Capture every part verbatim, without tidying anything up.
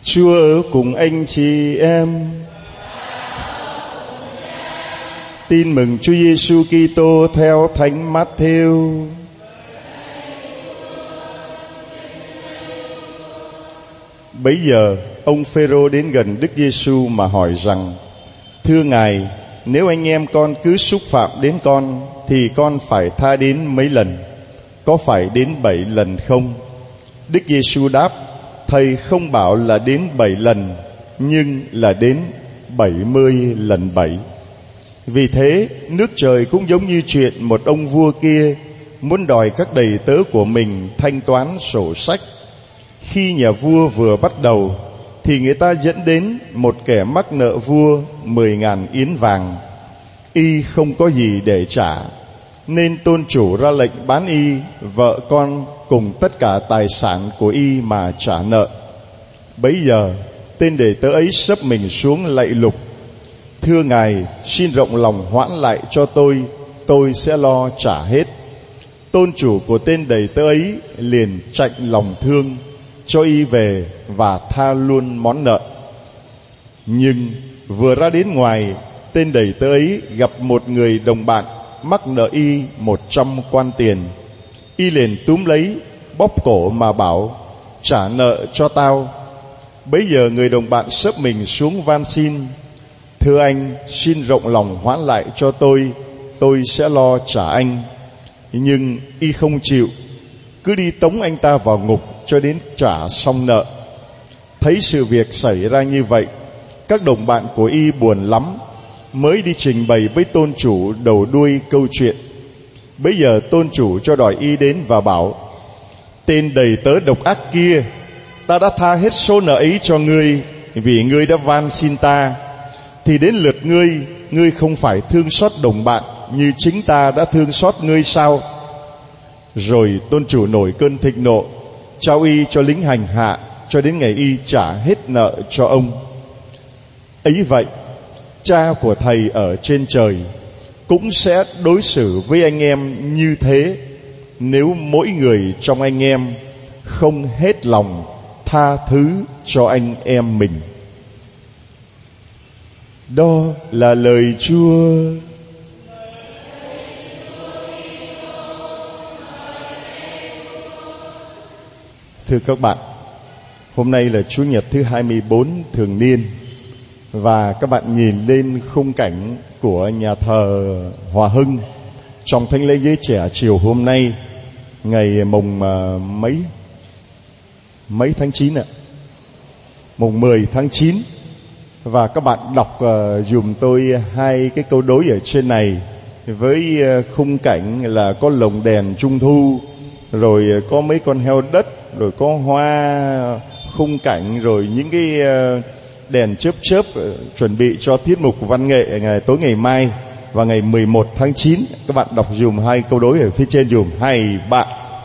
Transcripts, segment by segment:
Chúa ở cùng anh chị em. Tin mừng Chúa Giêsu Kitô theo Thánh Mát-thêu. Bấy giờ ông Phêrô đến gần Đức Giêsu mà hỏi rằng: Thưa Ngài, nếu anh em con cứ xúc phạm đến con thì con phải tha đến mấy lần? Có phải đến bảy lần không? Đức Giêsu đáp: Thầy không bảo là đến bảy lần, nhưng là đến bảy mươi lần bảy. Vì thế nước trời cũng giống như chuyện một ông vua kia muốn đòi các đầy tớ của mình thanh toán sổ sách. Khi nhà vua vừa bắt đầu thì người ta dẫn đến một kẻ mắc nợ vua mười ngàn yến vàng. Y không có gì để trả, nên tôn chủ ra lệnh bán y, vợ con cùng tất cả tài sản của y mà trả nợ. Bấy giờ tên đầy tớ ấy xấp mình xuống lạy lục: Thưa Ngài, xin rộng lòng hoãn lại cho tôi, tôi sẽ lo trả hết. Tôn chủ của tên đầy tớ ấy liền chạnh lòng thương, cho y về và tha luôn món nợ. Nhưng vừa ra đến ngoài, tên đầy tớ ấy gặp một người đồng bạn mắc nợ y một trăm quan tiền. Y liền túm lấy, bóp cổ mà bảo: Trả nợ cho tao. Bấy giờ người đồng bạn xấp mình xuống van xin: Thưa anh, xin rộng lòng hoãn lại cho tôi, tôi sẽ lo trả anh. Nhưng y không chịu, cứ đi tống anh ta vào ngục cho đến trả xong nợ. Thấy sự việc xảy ra như vậy, các đồng bạn của y buồn lắm, mới đi trình bày với tôn chủ đầu đuôi câu chuyện. Bấy giờ tôn chủ cho đòi y đến và bảo: Tên đầy tớ độc ác kia, ta đã tha hết số nợ ấy cho ngươi, vì ngươi đã van xin ta. Thì đến lượt ngươi, ngươi không phải thương xót đồng bạn như chính ta đã thương xót ngươi sao? Rồi tôn chủ nổi cơn thịnh nộ, trao y cho lính hành hạ cho đến ngày y trả hết nợ cho ông. Ấy vậy, Cha của thầy ở trên trời cũng sẽ đối xử với anh em như thế, nếu mỗi người trong anh em không hết lòng tha thứ cho anh em mình. Đó là lời Chúa. Thưa các bạn, hôm nay là Chủ nhật thứ hai mươi bốn thường niên, và các bạn nhìn lên khung cảnh của nhà thờ Hòa Hưng trong thánh lễ giới trẻ chiều hôm nay, ngày mùng uh, mấy mấy tháng chín ạ, mùng mười tháng chín. Và các bạn đọc uh, dùm tôi hai cái câu đối ở trên này, với uh, khung cảnh là có lồng đèn trung thu, rồi uh, có mấy con heo đất, rồi có hoa khung cảnh, rồi những cái uh, đèn chớp chớp uh, chuẩn bị cho tiết mục văn nghệ ngày tối ngày mai và ngày mười một tháng chín. Các bạn đọc dùm hai câu đối ở phía trên dùm hai bạn.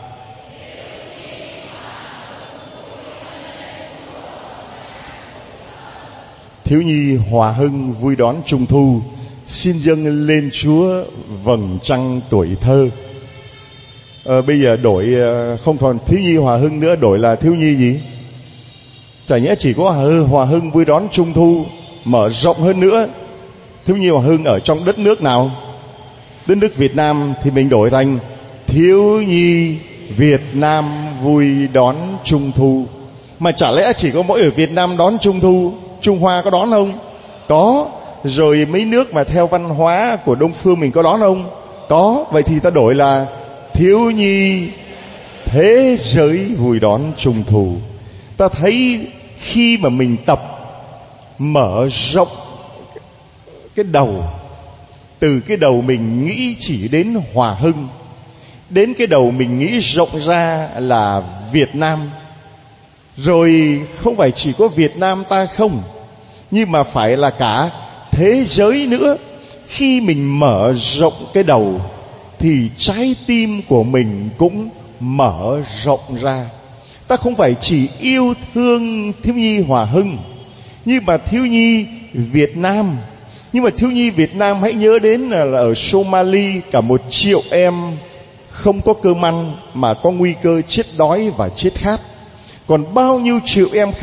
Thiếu nhi Hòa Hưng vui đón Trung thu, xin dâng lên Chúa vầng trăng tuổi thơ. à, Bây giờ đổi không còn thiếu nhi Hòa Hưng nữa, đổi là thiếu nhi gì? Chả nhẽ chỉ có Hòa Hưng vui đón Trung thu, mở rộng hơn nữa. Thiếu nhi Hòa Hưng ở trong đất nước nào? Đất nước Việt Nam thì mình đổi thành thiếu nhi Việt Nam vui đón Trung thu. Mà chả lẽ chỉ có mỗi ở Việt Nam đón Trung thu? Trung Hoa có đón không? Có. Rồi mấy nước mà theo văn hóa của Đông phương mình có đón không? Có. Vậy thì ta đổi là thiếu nhi thế giới vui đón Trung thu. Ta thấy khi mà mình tập mở rộng cái đầu, từ cái đầu mình nghĩ chỉ đến Hòa Hưng, đến cái đầu mình nghĩ rộng ra là Việt Nam. Rồi không phải chỉ có Việt Nam ta không, nhưng mà phải là cả thế giới nữa. Khi mình mở rộng cái đầu thì trái tim của mình cũng mở rộng ra. Ta không phải chỉ yêu thương thiếu nhi Hòa Hưng, nhưng mà thiếu nhi Việt Nam. Nhưng mà thiếu nhi Việt Nam hãy nhớ đến là, là ở Somali cả một triệu em không có cơm ăn mà có nguy cơ chết đói và chết khát. Còn bao nhiêu triệu em khác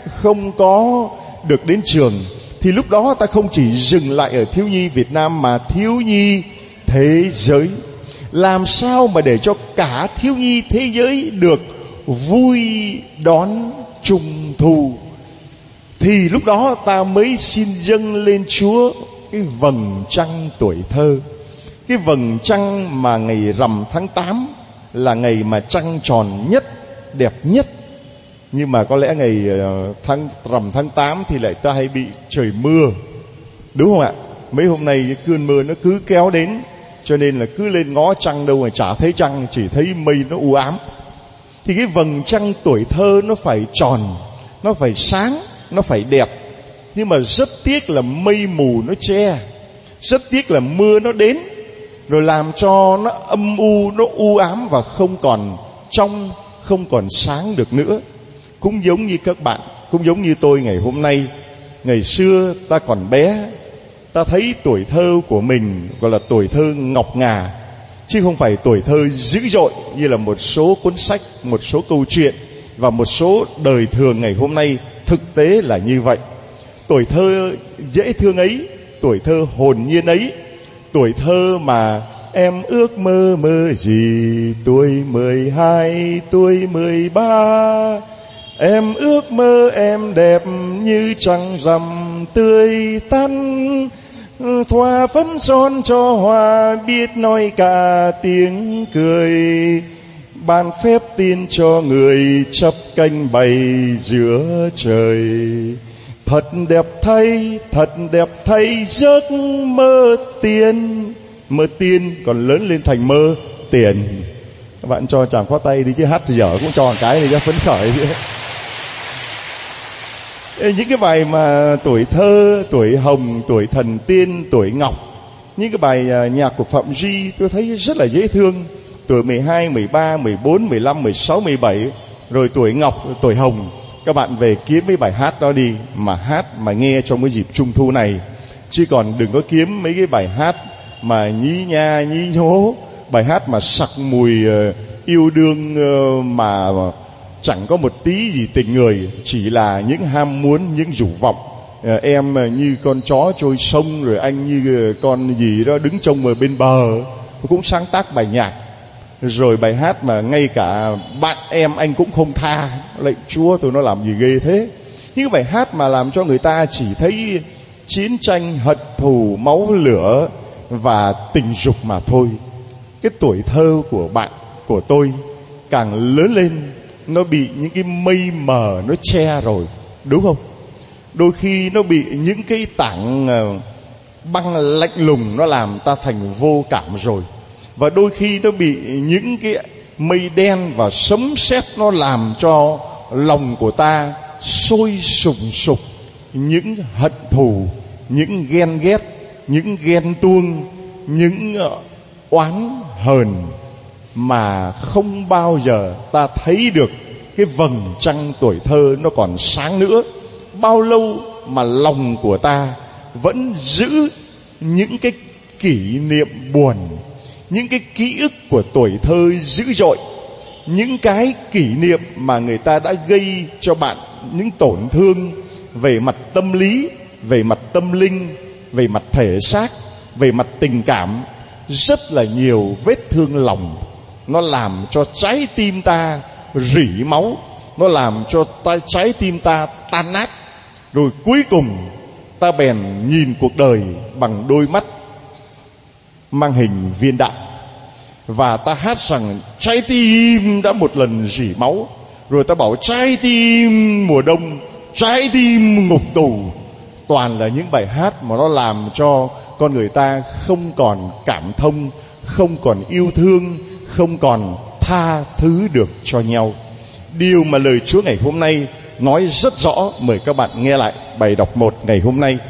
không có được đến trường, thì lúc đó ta không chỉ dừng lại ở thiếu nhi Việt Nam mà thiếu nhi thế giới. Làm sao mà để cho cả thiếu nhi thế giới được vui đón Trung Thu, thì lúc đó ta mới xin dâng lên Chúa cái vầng trăng tuổi thơ. Cái vầng trăng mà ngày rằm tháng tám là ngày mà trăng tròn nhất, đẹp nhất. Nhưng mà có lẽ ngày tháng rằm tháng tám thì lại ta hay bị trời mưa, đúng không ạ? Mấy hôm nay cái cơn mưa nó cứ kéo đến, cho nên là cứ lên ngó trăng đâu mà chả thấy trăng, chỉ thấy mây nó u ám. Thì cái vầng trăng tuổi thơ nó phải tròn, nó phải sáng, nó phải đẹp. Nhưng mà rất tiếc là mây mù nó che, rất tiếc là mưa nó đến, rồi làm cho nó âm u, nó u ám và không còn trong, không còn sáng được nữa. Cũng giống như các bạn, cũng giống như tôi ngày hôm nay. Ngày xưa ta còn bé, ta thấy tuổi thơ của mình gọi là tuổi thơ ngọc ngà, chứ không phải tuổi thơ dữ dội như là một số cuốn sách, một số câu chuyện và một số đời thường ngày hôm nay. Thực tế là như vậy. Tuổi thơ dễ thương ấy, tuổi thơ hồn nhiên ấy, tuổi thơ mà em ước mơ mơ gì, tuổi mười hai, tuổi mười ba, em ước mơ em đẹp như trăng rằm tươi tắn, thoa phấn son cho hoa biết nói cả tiếng cười, ban phép tin cho người chắp cánh bay giữa trời. Thật đẹp thay, thật đẹp thay giấc mơ tiên. Mơ tiên còn lớn lên thành mơ tiền. Các bạn cho chàng khoát tay đi chứ, hát dở cũng cho một cái này cho phấn khởi. Những cái bài mà tuổi thơ, tuổi hồng, tuổi thần tiên, tuổi ngọc, những cái bài nhạc của Phạm Duy tôi thấy rất là dễ thương. Tuổi mười hai, mười ba, mười bốn, mười lăm, mười sáu, mười bảy, rồi tuổi ngọc, tuổi hồng. Các bạn về kiếm mấy bài hát đó đi, mà hát mà nghe trong cái dịp Trung Thu này. Chứ còn đừng có kiếm mấy cái bài hát mà nhí nha, nhí nhố, bài hát mà sặc mùi uh, yêu đương uh, mà chẳng có một tí gì tình người, chỉ là những ham muốn, những dục vọng. Uh, em uh, như con chó trôi sông, rồi anh như uh, con gì đó đứng trông ở bên bờ. Cũng sáng tác bài nhạc. Rồi bài hát mà ngay cả bạn em anh cũng không tha, lạy Chúa tôi nó làm gì ghê thế. Những bài hát mà làm cho người ta chỉ thấy chiến tranh, hận thù, máu lửa và tình dục mà thôi. Cái tuổi thơ của bạn, của tôi càng lớn lên, nó bị những cái mây mờ nó che rồi, đúng không? Đôi khi nó bị những cái tảng băng lạnh lùng nó làm ta thành vô cảm rồi. Và đôi khi nó bị những cái mây đen và sấm sét nó làm cho lòng của ta sôi sùng sục những hận thù, những ghen ghét, những ghen tuông, những oán hờn, mà không bao giờ ta thấy được cái vầng trăng tuổi thơ nó còn sáng nữa. Bao lâu mà lòng của ta vẫn giữ những cái kỷ niệm buồn, những cái ký ức của tuổi thơ dữ dội, những cái kỷ niệm mà người ta đã gây cho bạn những tổn thương về mặt tâm lý, về mặt tâm linh, về mặt thể xác, về mặt tình cảm, rất là nhiều vết thương lòng. Nó làm cho trái tim ta rỉ máu, nó làm cho ta, trái tim ta tan nát. Rồi cuối cùng ta bèn nhìn cuộc đời bằng đôi mắt mang hình viên đạn, và ta hát rằng trái tim đã một lần rỉ máu. Rồi ta bảo trái tim mùa đông, trái tim ngục tù. Toàn là những bài hát mà nó làm cho con người ta không còn cảm thông, không còn yêu thương, không còn tha thứ được cho nhau. Điều mà lời Chúa ngày hôm nay nói rất rõ. Mời các bạn nghe lại bài đọc một ngày hôm nay.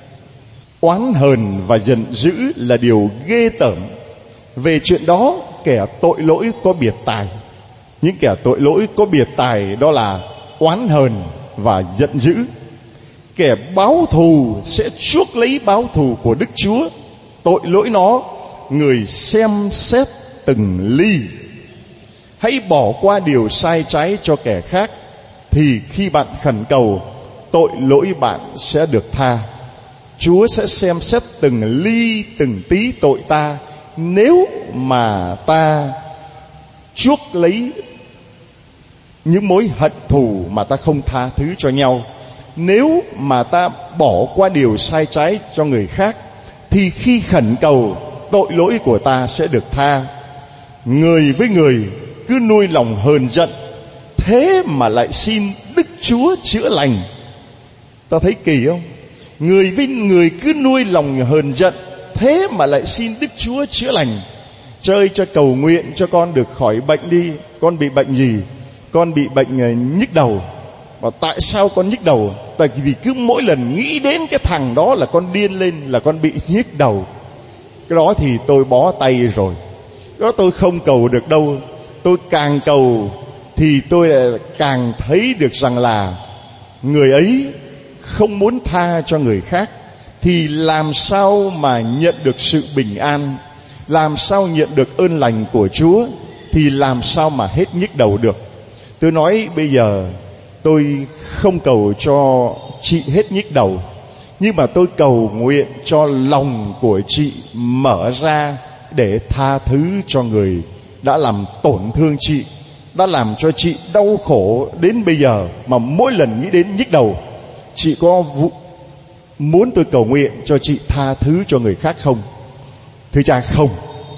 Oán hờn và giận dữ là điều ghê tởm. Về chuyện đó kẻ tội lỗi có biệt tài. Những kẻ tội lỗi có biệt tài đó là oán hờn và giận dữ. Kẻ báo thù sẽ chuốc lấy báo thù của Đức Chúa. Tội lỗi nó người xem xét từng ly. Hãy bỏ qua điều sai trái cho kẻ khác, thì thì khi bạn khẩn cầu, tội lỗi bạn sẽ được tha. Chúa sẽ xem xét từng ly từng tí tội ta, nếu mà ta chuốc lấy những mối hận thù mà ta không tha thứ cho nhau. Nếu mà ta bỏ qua điều sai trái cho người khác, thì khi khẩn cầu, tội lỗi của ta sẽ được tha. Người với người cứ nuôi lòng hờn giận, thế mà lại xin Đức Chúa chữa lành. Ta thấy kỳ không? Người với người cứ nuôi lòng hờn giận, thế mà lại xin Đức Chúa chữa lành. Trời ơi, cho cầu nguyện cho con được khỏi bệnh đi. Con bị bệnh gì? Con bị bệnh nhức đầu. Và tại sao con nhức đầu? Tại vì cứ mỗi lần nghĩ đến cái thằng đó là con điên lên, là con bị nhức đầu. Cái đó thì tôi bó tay rồi. Cái đó tôi không cầu được đâu. Tôi càng cầu thì tôi càng thấy được rằng là người ấy không muốn tha cho người khác, thì làm sao mà nhận được sự bình an, làm sao nhận được ơn lành của Chúa, thì làm sao mà hết nhức đầu được. Tôi nói bây giờ tôi không cầu cho chị hết nhức đầu, nhưng mà tôi cầu nguyện cho lòng của chị mở ra để tha thứ cho người đã làm tổn thương chị, đã làm cho chị đau khổ đến bây giờ. Mà mỗi lần nghĩ đến nhức đầu, chị có vụ muốn tôi cầu nguyện cho chị tha thứ cho người khác không? Thưa cha, không.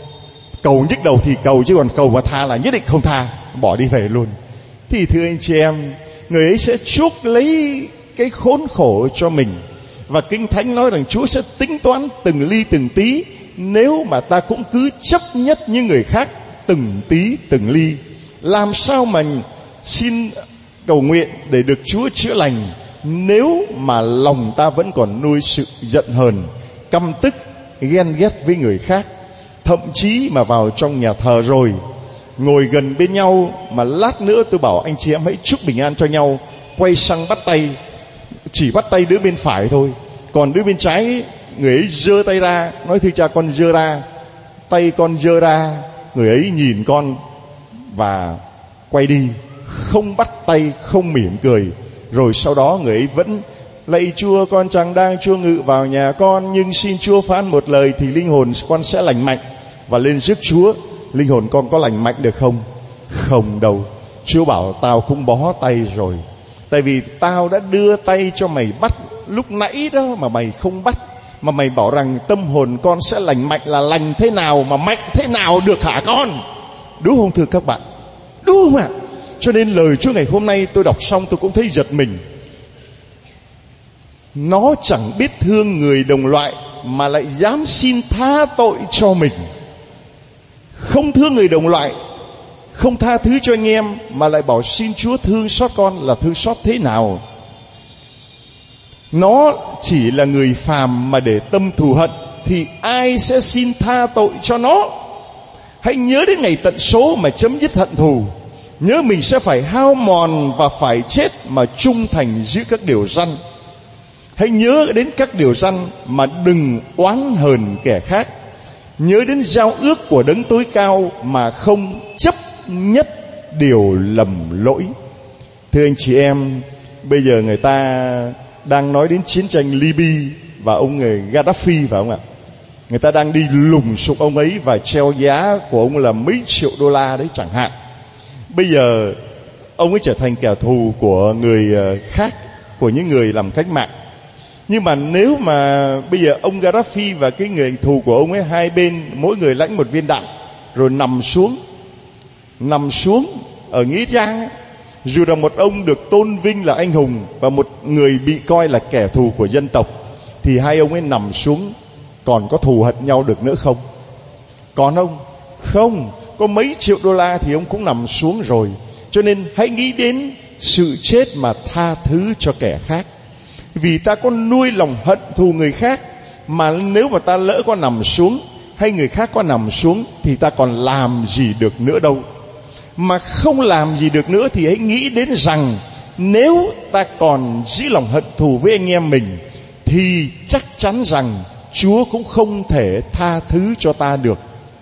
Cầu nhức đầu thì cầu, chứ còn cầu và tha là nhất định không tha, bỏ đi về luôn. Thì thưa anh chị em, người ấy sẽ chuốc lấy cái khốn khổ cho mình. Và Kinh Thánh nói rằng Chúa sẽ tính toán từng ly từng tí, nếu mà ta cũng cứ chấp nhất như người khác từng tí từng ly. Làm sao mà xin cầu nguyện để được Chúa chữa lành, nếu mà lòng ta vẫn còn nuôi sự giận hờn, căm tức, ghen ghét với người khác. Thậm chí mà vào trong nhà thờ rồi, ngồi gần bên nhau mà lát nữa tôi bảo anh chị em hãy chúc bình an cho nhau, quay sang bắt tay, chỉ bắt tay đứa bên phải thôi, còn đứa bên trái người ấy giơ tay ra, nói thưa cha con giơ ra, tay con giơ ra, người ấy nhìn con và quay đi, không bắt tay, không mỉm cười. Rồi sau đó người ấy vẫn lạy Chúa, con chẳng đang Chúa ngự vào nhà con, nhưng xin Chúa phán một lời thì linh hồn con sẽ lành mạnh. Và lên rước Chúa, linh hồn con có lành mạnh được không? Không đâu. Chúa bảo tao cũng bó tay rồi, tại vì tao đã đưa tay cho mày bắt lúc nãy đó mà mày không bắt. Mà mày bảo rằng tâm hồn con sẽ lành mạnh, là lành thế nào mà mạnh thế nào được hả con? Đúng không thưa các bạn? Đúng không ạ? Cho nên lời Chúa ngày hôm nay tôi đọc xong tôi cũng thấy giật mình. Nó chẳng biết thương người đồng loại mà lại dám xin tha tội cho mình. Không thương người đồng loại, không tha thứ cho anh em, mà lại bảo xin Chúa thương xót con, là thương xót thế nào? Nó chỉ là người phàm mà để tâm thù hận, thì ai sẽ xin tha tội cho nó? Hãy nhớ đến ngày tận số mà chấm dứt hận thù. Nhớ mình sẽ phải hao mòn và phải chết mà trung thành giữ các điều răn. Hãy nhớ đến các điều răn mà đừng oán hờn kẻ khác. Nhớ đến giao ước của Đấng Tối Cao mà không chấp nhất điều lầm lỗi. Thưa anh chị em, bây giờ người ta đang nói đến chiến tranh Libya và ông người Gaddafi, phải không ạ? Người ta đang đi lùng sục ông ấy và treo giá của ông là mấy triệu đô la đấy chẳng hạn. Bây giờ ông ấy trở thành kẻ thù của người khác, của những người làm cách mạng. Nhưng mà nếu mà bây giờ ông Gaddafi và cái người thù của ông ấy, hai bên mỗi người lãnh một viên đạn, rồi nằm xuống nằm xuống ở nghĩa trang ấy, dù là một ông được tôn vinh là anh hùng và một người bị coi là kẻ thù của dân tộc, thì hai ông ấy nằm xuống còn có thù hận nhau được nữa không? Còn ông không, có mấy triệu đô la thì ông cũng nằm xuống rồi. Cho nên hãy nghĩ đến sự chết mà tha thứ cho kẻ khác. Vì ta có nuôi lòng hận thù người khác, mà nếu mà ta lỡ có nằm xuống hay người khác có nằm xuống thì ta còn làm gì được nữa đâu. Mà không làm gì được nữa thì hãy nghĩ đến rằng nếu ta còn giữ lòng hận thù với anh em mình, thì chắc chắn rằng Chúa cũng không thể tha thứ cho ta được.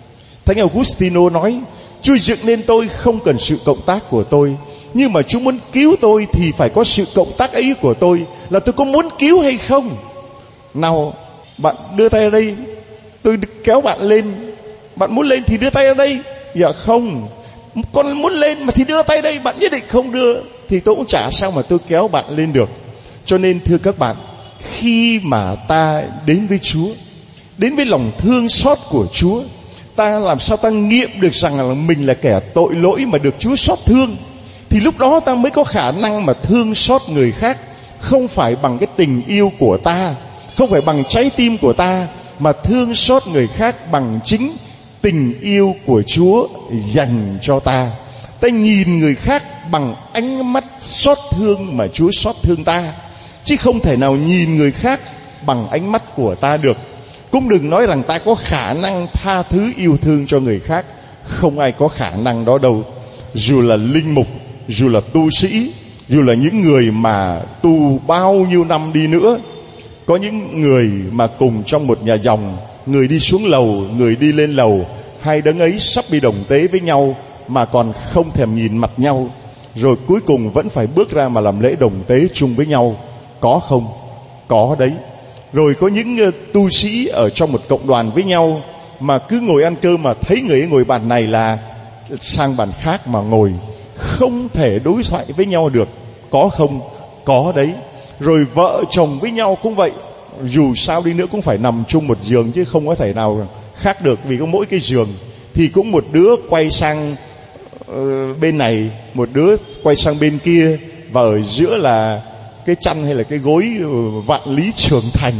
Thánh Augustino nói, Chúa dựng nên tôi không cần sự cộng tác của tôi, nhưng mà Chúa muốn cứu tôi thì phải có sự cộng tác ấy của tôi, là tôi có muốn cứu hay không. Nào, bạn đưa tay ra đây, tôi kéo bạn lên. Bạn muốn lên thì đưa tay ra đây. Dạ không, con muốn lên mà thì đưa tay đây. Bạn nhất định không đưa thì tôi cũng chả sao mà tôi kéo bạn lên được. Cho nên thưa các bạn, khi mà ta đến với Chúa, đến với lòng thương xót của Chúa, ta làm sao ta nghiệm được rằng là mình là kẻ tội lỗi mà được Chúa xót thương, thì lúc đó ta mới có khả năng mà thương xót người khác. Không phải bằng cái tình yêu của ta, không phải bằng trái tim của ta, mà thương xót người khác bằng chính tình yêu của Chúa dành cho ta. Ta nhìn người khác bằng ánh mắt xót thương mà Chúa xót thương ta, chứ không thể nào nhìn người khác bằng ánh mắt của ta được. Cũng đừng nói rằng ta có khả năng tha thứ yêu thương cho người khác. Không ai có khả năng đó đâu. Dù là linh mục, dù là tu sĩ, dù là những người mà tu bao nhiêu năm đi nữa. Có những người mà cùng trong một nhà dòng, người đi xuống lầu, người đi lên lầu, hai đấng ấy sắp đi đồng tế với nhau mà còn không thèm nhìn mặt nhau, rồi cuối cùng vẫn phải bước ra mà làm lễ đồng tế chung với nhau. Có không? Có đấy. Rồi có những uh, tu sĩ ở trong một cộng đoàn với nhau, mà cứ ngồi ăn cơm mà thấy người ấy ngồi bàn này là sang bàn khác mà ngồi, không thể đối thoại với nhau được. Có không? Có đấy. Rồi vợ chồng với nhau cũng vậy, dù sao đi nữa cũng phải nằm chung một giường chứ không có thể nào khác được, vì có mỗi cái giường. Thì cũng một đứa quay sang uh, bên này, một đứa quay sang bên kia, và ở giữa là cái chăn hay là cái gối vạn lý trường thành.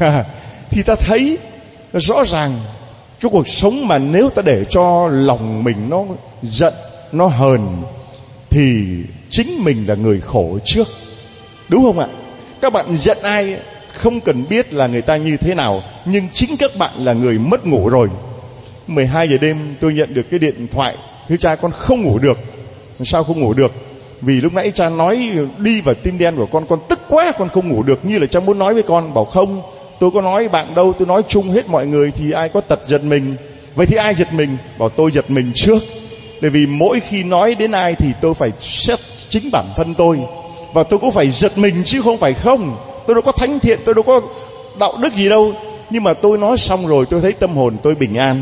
Thì ta thấy rõ ràng trong cuộc sống mà nếu ta để cho lòng mình nó giận, nó hờn, thì chính mình là người khổ trước. Đúng không ạ? Các bạn giận ai không cần biết là người ta như thế nào, nhưng chính các bạn là người mất ngủ rồi. mười hai giờ đêm tôi nhận được cái điện thoại: thưa cha, con không ngủ được. Sao không ngủ được? Vì lúc nãy cha nói đi vào tim đen của con, con tức quá, con không ngủ được. Như là cha muốn nói với con. Bảo không, tôi có nói bạn đâu, tôi nói chung hết mọi người thì ai có tật giật mình. Vậy thì ai giật mình? Bảo tôi giật mình trước. Bởi vì mỗi khi nói đến ai thì tôi phải xét chính bản thân tôi, và tôi cũng phải giật mình chứ không phải không. Tôi đâu có thánh thiện, tôi đâu có đạo đức gì đâu. Nhưng mà tôi nói xong rồi tôi thấy tâm hồn tôi bình an.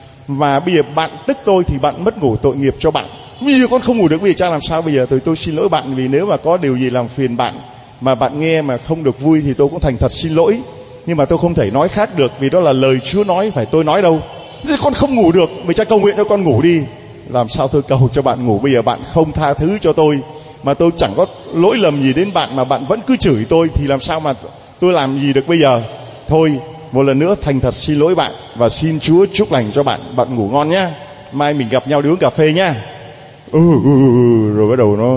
Và bây giờ bạn tức tôi thì bạn mất ngủ, tội nghiệp cho bạn. Bây giờ con không ngủ được, bây giờ cha làm sao bây giờ? Tôi, tôi xin lỗi bạn, vì nếu mà có điều gì làm phiền bạn mà bạn nghe mà không được vui thì tôi cũng thành thật xin lỗi. Nhưng mà tôi không thể nói khác được, vì đó là lời Chúa nói, phải tôi nói đâu. Thế con không ngủ được, vì cha cầu nguyện cho con ngủ đi. Làm sao tôi cầu cho bạn ngủ? Bây giờ bạn không tha thứ cho tôi, mà tôi chẳng có lỗi lầm gì đến bạn mà bạn vẫn cứ chửi tôi, thì làm sao mà tôi làm gì được bây giờ? Thôi, một lần nữa thành thật xin lỗi bạn, và xin Chúa chúc lành cho bạn. Bạn ngủ ngon nhá. Mai mình gặp nhau đi uống cà phê nhá. Ừ, ừ, ừ, rồi bắt đầu nó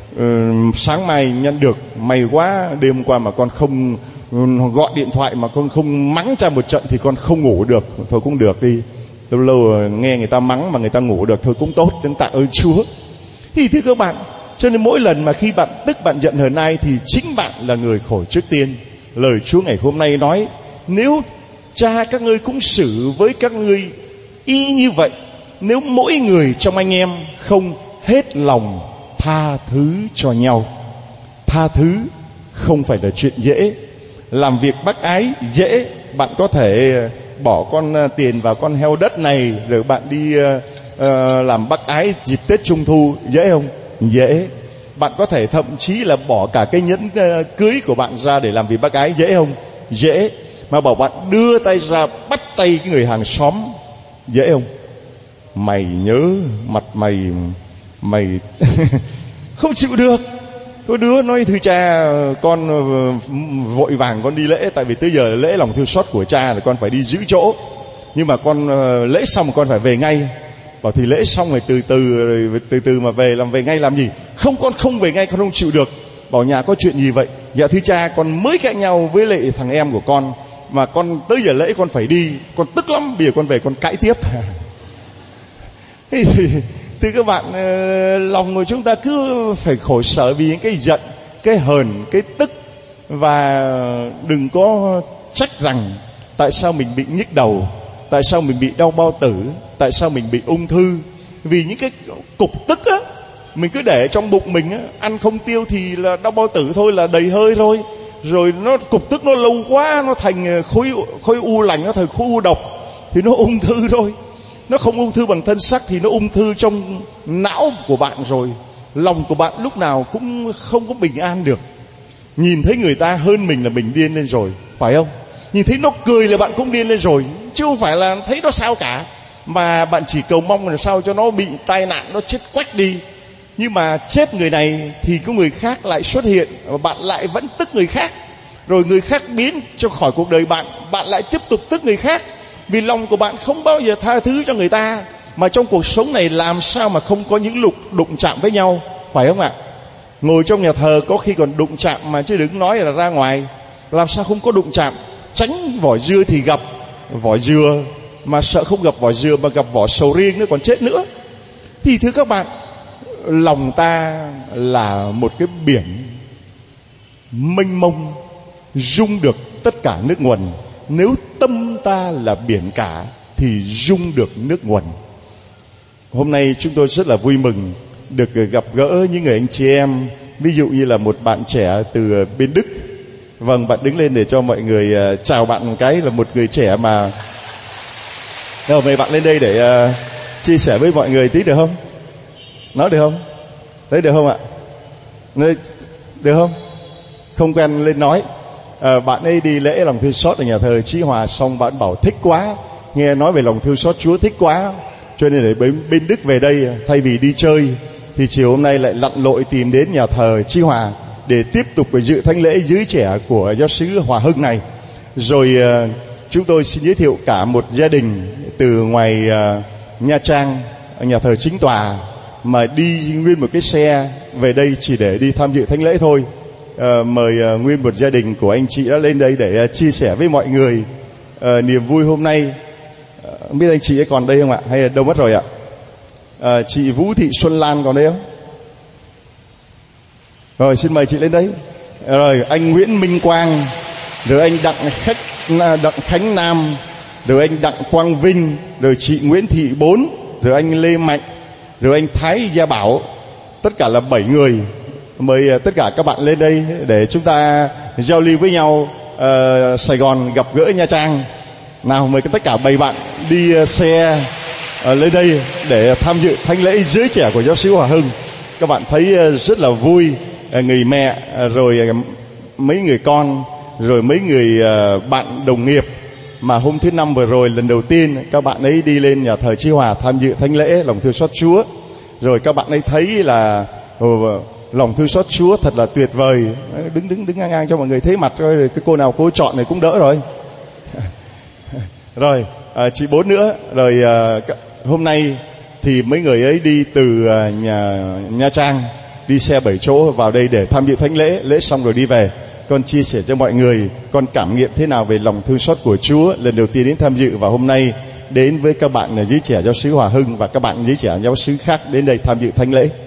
uh, sáng mai nhận được, may quá, đêm hôm qua mà con không uh, gọi điện thoại mà con không mắng cha một trận thì con không ngủ được. Thôi cũng được đi, lâu lâu uh, nghe người ta mắng mà người ta ngủ được thôi cũng tốt, đến tạ ơn Chúa. Thì thưa các bạn, cho nên mỗi lần mà khi bạn tức, bạn giận hờn ai thì chính bạn là người khổ trước tiên. Lời Chúa ngày hôm nay nói: nếu cha các ngươi cũng xử với các ngươi y như vậy, nếu mỗi người trong anh em không hết lòng tha thứ cho nhau. Tha thứ không phải là chuyện dễ. Làm việc bác ái dễ. Bạn có thể bỏ con tiền vào con heo đất này rồi bạn đi uh, làm bác ái dịp Tết Trung Thu, dễ không? Dễ. Bạn có thể thậm chí là bỏ cả cái nhẫn uh, cưới của bạn ra để làm việc bác ái, dễ không? Dễ. Mà bảo bạn đưa tay ra bắt tay cái người hàng xóm, dễ không? Mày nhớ mặt mày mày không chịu được. Có đứa nói: thưa cha, con vội vàng con đi lễ, tại vì tới giờ lễ lòng thương xót của cha là con phải đi giữ chỗ, nhưng mà con lễ xong con phải về ngay. Bảo thì lễ xong rồi từ từ rồi từ từ mà về, làm về ngay làm gì? Không, con không về ngay, con không chịu được. Bảo nhà có chuyện gì vậy? Dạ thưa cha, con mới cãi nhau với lại thằng em của con, mà con tới giờ lễ con phải đi, con tức lắm, bây giờ con về con cãi tiếp. Thì, thì các bạn, lòng của chúng ta cứ phải khổ sở vì những cái giận, cái hờn, cái tức. Và đừng có trách rằng tại sao mình bị nhức đầu, tại sao mình bị đau bao tử, tại sao mình bị ung thư. Vì những cái cục tức á, mình cứ để trong bụng mình á, ăn không tiêu thì là đau bao tử thôi, là đầy hơi thôi. Rồi nó cục tức nó lâu quá, nó thành khối khối u lành, nó thành khối u độc thì nó ung thư thôi. Nó không ung thư bằng thân xác thì nó ung thư trong não của bạn rồi. Lòng của bạn lúc nào cũng không có bình an được. Nhìn thấy người ta hơn mình là mình điên lên rồi, phải không? Nhìn thấy nó cười là bạn cũng điên lên rồi, chứ không phải là thấy nó sao cả. Mà bạn chỉ cầu mong là sao cho nó bị tai nạn, nó chết quách đi. Nhưng mà chết người này thì có người khác lại xuất hiện, và bạn lại vẫn tức người khác. Rồi người khác biến cho khỏi cuộc đời bạn, bạn lại tiếp tục tức người khác. Vì lòng của bạn không bao giờ tha thứ cho người ta. Mà trong cuộc sống này làm sao mà không có những lúc đụng chạm với nhau, phải không ạ? Ngồi trong nhà thờ có khi còn đụng chạm mà, chứ đừng nói là ra ngoài. Làm sao không có đụng chạm? Tránh vỏ dưa thì gặp vỏ dừa, mà sợ không gặp vỏ dừa mà gặp vỏ sầu riêng nữa còn chết nữa. Thì thưa các bạn, lòng ta là một cái biển mênh mông, dung được tất cả nước nguồn. Nếu tâm ta là biển cả thì dung được nước nguồn. Hôm nay chúng tôi rất là vui mừng được gặp gỡ những người anh chị em. Ví dụ như là một bạn trẻ từ bên Đức. Vâng, bạn đứng lên để cho mọi người uh, chào bạn một cái, là một người trẻ mà. Rồi mời bạn lên đây để uh, chia sẻ với mọi người tí được không? Nói được không? Đấy, được không ạ? Nói, được không? Không quen lên nói. À, bạn ấy đi lễ lòng thương xót ở nhà thờ Chí Hòa, xong bạn bảo thích quá, nghe nói về lòng thương xót Chúa thích quá, cho nên để bên, bên Đức về đây, thay vì đi chơi thì chiều hôm nay lại lặn lội tìm đến nhà thờ Chí Hòa để tiếp tục dự thánh lễ dưới trẻ của giáo sứ Hòa Hưng này. Rồi uh, chúng tôi xin giới thiệu cả một gia đình từ ngoài uh, Nha Trang, nhà thờ Chính Tòa, mà đi nguyên một cái xe về đây chỉ để đi tham dự thánh lễ thôi. À, mời uh, nguyên một gia đình của anh chị đã lên đây để uh, chia sẻ với mọi người uh, niềm vui hôm nay. uh, Không biết anh chị ấy còn đây không ạ, hay là đâu mất rồi ạ? uh, Chị Vũ Thị Xuân Lan còn đây không? Rồi xin mời chị lên đấy. Rồi anh Nguyễn Minh Quang, rồi anh Đặng Khách Đặng Khánh Nam, rồi anh Đặng Quang Vinh, rồi chị Nguyễn Thị Bốn, rồi anh Lê Mạnh, rồi anh Thái Gia Bảo. Tất cả là bảy người. Mời tất cả các bạn lên đây để chúng ta giao lưu với nhau. uh, Sài Gòn gặp gỡ Nha Trang. Nào mời tất cả bảy bạn đi uh, xe uh, lên đây để tham dự thánh lễ giới trẻ của giáo xứ Hòa Hưng. Các bạn thấy uh, rất là vui. uh, Người mẹ, uh, rồi uh, mấy người con, rồi mấy người uh, bạn đồng nghiệp mà hôm thứ năm vừa rồi lần đầu tiên các bạn ấy đi lên nhà thờ Chí Hòa tham dự thánh lễ lòng thương xót Chúa. Rồi các bạn ấy thấy là uh, lòng thương xót Chúa thật là tuyệt vời. Đứng đứng đứng ngang ngang cho mọi người thấy mặt rồi. Cái cô nào cô chọn này cũng đỡ rồi. Rồi à, chị Bốn nữa. Rồi à, hôm nay thì mấy người ấy đi từ à, nhà Nha Trang, đi xe bảy chỗ vào đây để tham dự thánh lễ. Lễ xong rồi đi về. Con chia sẻ cho mọi người con cảm nghiệm thế nào về lòng thương xót của Chúa lần đầu tiên đến tham dự, và hôm nay đến với các bạn dưới trẻ giáo xứ Hòa Hưng và các bạn dưới trẻ giáo xứ khác đến đây tham dự thánh lễ.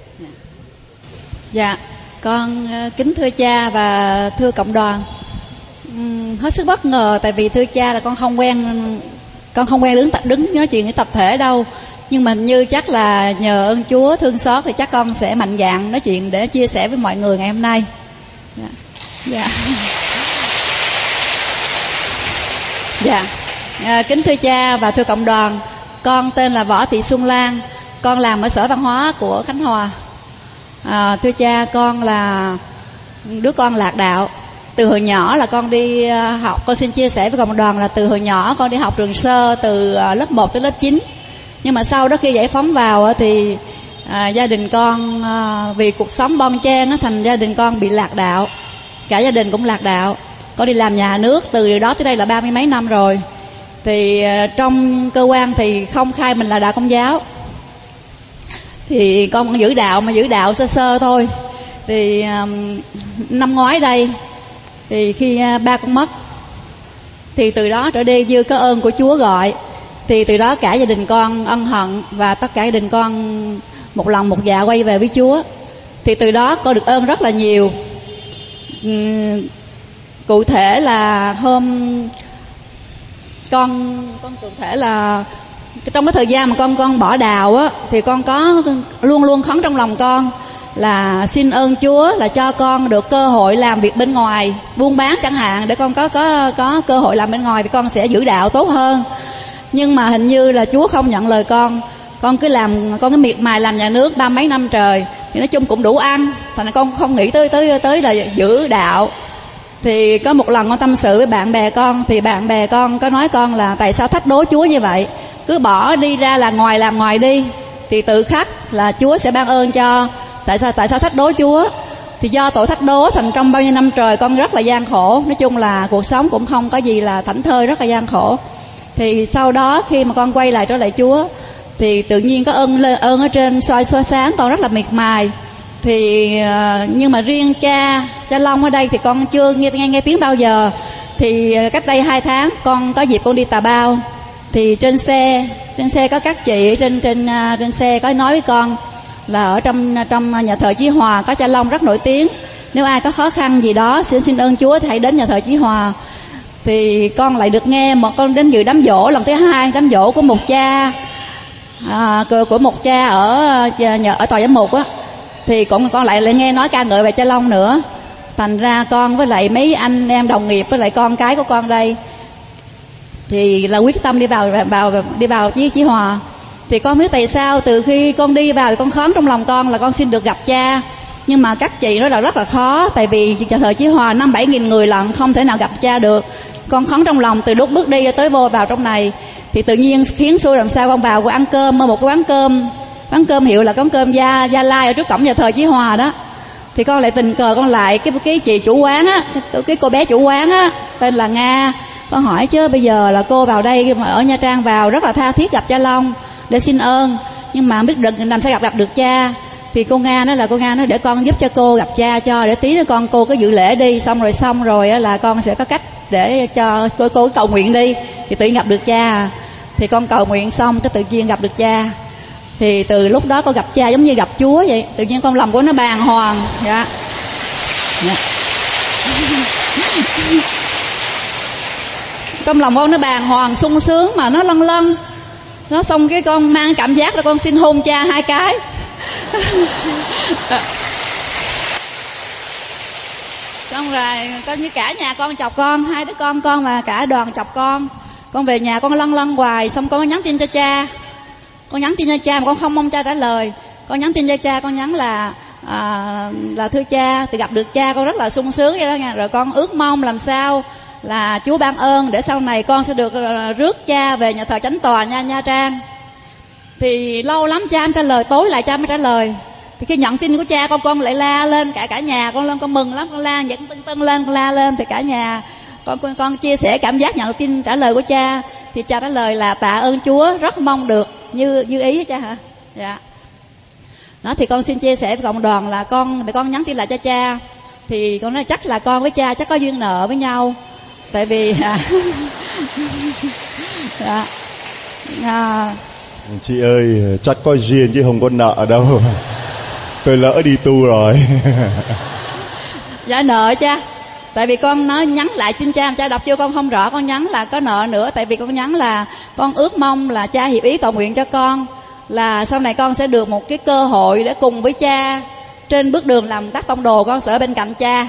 Dạ, con kính thưa cha và thưa cộng đoàn. uhm, Hết sức bất ngờ, tại vì thưa cha là con không quen Con không quen đứng đứng nói chuyện với tập thể đâu. Nhưng mà như chắc là nhờ ơn Chúa thương xót thì chắc con sẽ mạnh dạn nói chuyện để chia sẻ với mọi người ngày hôm nay. Dạ, dạ. Dạ. À, kính thưa cha và thưa cộng đoàn, con tên là Võ Thị Xuân Lan, con làm ở Sở Văn hóa của Khánh Hòa. À, thưa cha, con là đứa con lạc đạo. Từ hồi nhỏ là con đi học. Con xin chia sẻ với cộng đoàn là từ hồi nhỏ con đi học trường sơ từ lớp một tới lớp chín. Nhưng mà sau đó khi giải phóng vào thì à, gia đình con à, vì cuộc sống bon chen á, thành gia đình con bị lạc đạo. Cả gia đình cũng lạc đạo. Con đi làm nhà nước từ điều đó tới đây là ba mươi mấy năm rồi. Thì à, trong cơ quan thì không khai mình là đạo Công giáo. Thì con giữ đạo mà giữ đạo sơ sơ thôi. Thì um, năm ngoái đây thì khi uh, ba con mất, thì từ đó trở đi như có ơn của Chúa gọi, thì từ đó cả gia đình con ân hận và tất cả gia đình con một lòng một dạ quay về với Chúa. Thì từ đó con được ơn rất là nhiều. uhm, Cụ thể là hôm con con cụ thể là trong cái thời gian mà con con bỏ đạo á, thì con có luôn luôn khấn trong lòng con là xin ơn Chúa là cho con được cơ hội làm việc bên ngoài, buôn bán chẳng hạn, để con có có có cơ hội làm bên ngoài thì con sẽ giữ đạo tốt hơn. Nhưng mà hình như là Chúa không nhận lời con. Con cứ làm, con cứ miệt mài làm nhà nước ba mấy năm trời thì nói chung cũng đủ ăn, thành ra con không nghĩ tới tới tới là giữ đạo. Thì có một lần con tâm sự với bạn bè con, thì bạn bè con có nói con là tại sao thách đố Chúa như vậy, cứ bỏ đi ra là ngoài làm ngoài đi thì tự khắc là Chúa sẽ ban ơn cho. Tại sao tại sao thách đố Chúa? Thì do tội thách đố thành trong bao nhiêu năm trời con rất là gian khổ, nói chung là cuộc sống cũng không có gì là thảnh thơi, rất là gian khổ. Thì sau đó khi mà con quay lại trở lại Chúa thì tự nhiên có ơn ơn ở trên soi soi sáng con rất là miệt mài. Thì nhưng mà riêng cha cha Long ở đây thì con chưa nghe nghe nghe tiếng bao giờ. Thì cách đây hai tháng con có dịp con đi Tà Bao, thì trên xe trên xe có các chị trên trên trên xe có nói với con là ở trong trong nhà thờ Chí Hòa có cha Long rất nổi tiếng, nếu ai có khó khăn gì đó xin xin ơn Chúa thì hãy đến nhà thờ Chí Hòa. Thì con lại được nghe một con đến dự đám giỗ lần thứ hai, đám giỗ của một cha à, của một cha ở nhà, ở tòa giám mục á. Thì cũng con lại lại nghe nói ca ngợi về cha Long nữa. Thành ra con với lại mấy anh em đồng nghiệp với lại con cái của con đây thì là quyết tâm đi vào vào đi vào với Chí Hòa. Thì con biết tại sao từ khi con đi vào thì con khấn trong lòng con là con xin được gặp cha. Nhưng mà các chị nói là rất là khó, tại vì nhà thờ Chí Hòa năm bảy nghìn người lận, không thể nào gặp cha được. Con khấn trong lòng từ lúc bước đi tới vô vào trong này. Thì tự nhiên khiến xui làm sao con vào con ăn cơm ở một cái quán cơm, quán cơm hiệu là quán cơm Gia Gia Lai ở trước cổng nhà thờ Chí Hòa đó. Thì con lại tình cờ con lại cái cái chị chủ quán á, cái, cái cô bé chủ quán á tên là Nga. Con hỏi chứ bây giờ là cô vào đây mà ở Nha Trang vào rất là tha thiết gặp cha Long để xin ơn, nhưng mà biết được làm sao gặp gặp được cha. Thì cô Nga nói là cô Nga nói để con giúp cho cô gặp cha cho, để tí nữa con cô có dự lễ đi, xong rồi xong rồi là con sẽ có cách để cho cô cô cầu nguyện đi. Thì tự nhiên gặp được cha. Thì con cầu nguyện xong cái tự nhiên gặp được cha. Thì từ lúc đó con gặp cha giống như gặp Chúa vậy, tự nhiên con lòng của nó bàng hoàng. Dạ. Dạ. Trong lòng con nó bàng hoàng sung sướng mà nó lân lân. Nó xong cái con mang cảm giác là con xin hôn cha hai cái. Xong rồi coi như cả nhà con chọc con, hai đứa con con và cả đoàn chọc con. Con về nhà con lân lân hoài, xong con nhắn tin cho cha. Con nhắn tin cho cha mà con không mong cha trả lời. Con nhắn tin cho cha, con nhắn là à, là thưa cha, thì gặp được cha con rất là sung sướng vậy đó nha. Rồi con ước mong làm sao là Chúa ban ơn để sau này con sẽ được rước cha về nhà thờ Chánh Tòa nha Nha Trang. Thì lâu lắm cha không trả lời, tối lại cha mới trả lời. Thì khi nhận tin của cha con con lại la lên, cả cả nhà con lên, con mừng lắm, con la vậy, con tưng tưng lên, con la lên. Thì cả nhà con con con chia sẻ cảm giác nhận được tin trả lời của cha. Thì cha trả lời là tạ ơn Chúa, rất mong được như như ý cha hả? Dạ. Đó thì con xin chia sẻ với cộng đoàn là con để con nhắn tin lại cho cha. Thì con nói chắc là con với cha chắc có duyên nợ với nhau. Tại vì dạ. À, chị ơi, chắc có duyên chứ không có nợ đâu. Tôi lỡ đi tu rồi. Dạ nợ cha. Tại vì con nói nhắn lại xin cha, cha đọc chưa con không rõ, con nhắn là có nợ nữa. Tại vì con nhắn là con ước mong là cha hiệp ý cầu nguyện cho con là sau này con sẽ được một cái cơ hội để cùng với cha trên bước đường làm tác tông đồ, con sẽ ở bên cạnh cha.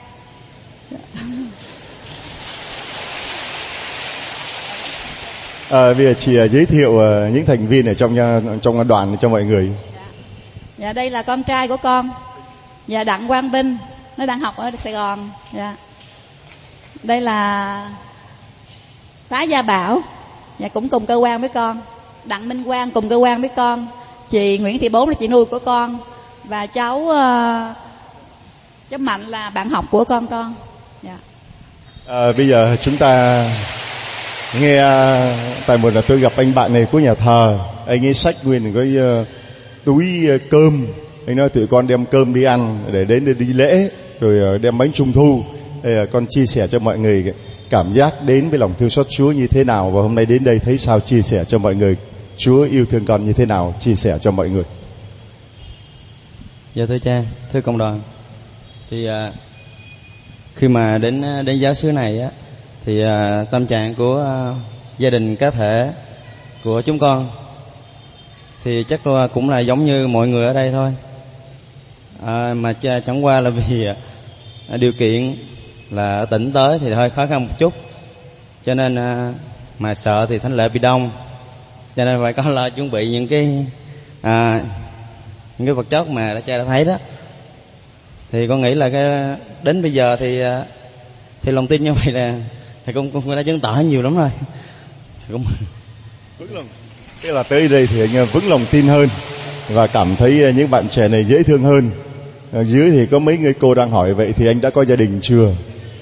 À, bây giờ chị giới thiệu những thành viên ở trong trong đoàn cho mọi người. Dạ. Dạ đây là con trai của con. Dạ Đặng Quang Vinh, nó đang học ở Sài Gòn. Dạ. Đây là Tá Gia Bảo, dạ cũng cùng cơ quan với con. Đặng Minh Quang cùng cơ quan với con. Chị Nguyễn Thị Bốn là chị nuôi của con. Và cháu uh, cháu Mạnh là bạn học của con con. Dạ. À, bây giờ chúng ta nghe, tại một là tôi gặp anh bạn này của nhà thờ, anh ấy xách nguyên cái uh, túi uh, cơm. Anh nói tụi con đem cơm đi ăn để đến để đi lễ, rồi uh, đem bánh trung thu. Đây, uh, con chia sẻ cho mọi người cảm giác đến với lòng thương xót Chúa như thế nào, và hôm nay đến đây thấy sao chia sẻ cho mọi người Chúa yêu thương con như thế nào, chia sẻ cho mọi người. Dạ thưa cha, thưa cộng đoàn, thì uh, khi mà đến đến giáo xứ này á, thì uh, tâm trạng của uh, gia đình cá thể của chúng con thì chắc là cũng là giống như mọi người ở đây thôi, à, mà chẳng qua là vì à, điều kiện là ở tỉnh tới thì hơi khó khăn một chút, cho nên à, mà sợ thì thánh lễ bị đông, cho nên phải có lo chuẩn bị những cái à, những cái vật chất mà đã cha đã thấy đó. Thì con nghĩ là cái đến bây giờ thì thì lòng tin như vậy là thì cũng cũng đã chứng tỏ nhiều lắm rồi. Cũng vững lòng, thế là tới đây thì anh vững lòng tin hơn và cảm thấy những bạn trẻ này dễ thương hơn. Ở dưới thì có mấy người cô đang hỏi vậy thì anh đã có gia đình chưa?